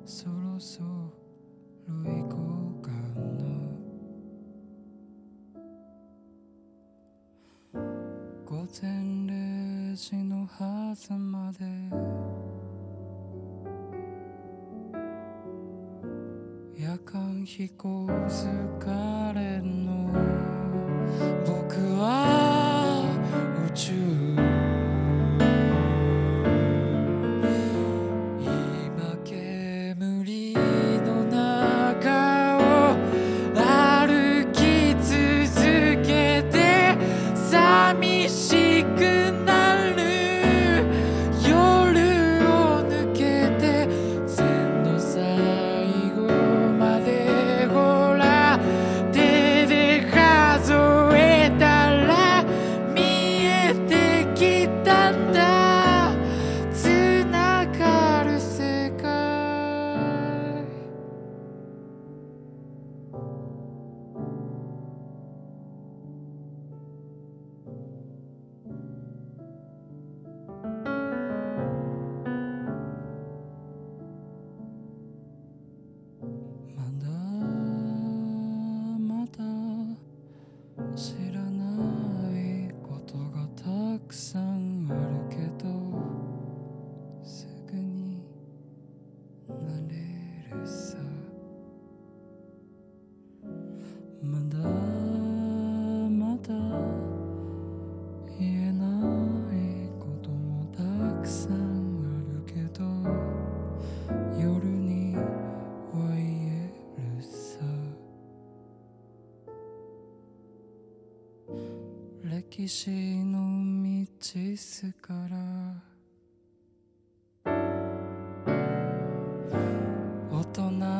そろそろ行こうかな。午前0時の狭間で夜間飛行疲れの僕は宇宙今煙の中を歩き続けて寂しくなる夜を抜けて線の最後までほら手で数えたら見えてきたんだつながる世界。まだまだ知らないことがたくさんあるけどすぐになれるさ。まだまだ言えないこともたくさんあるけど夜には言えるさ。歴史の道すから大人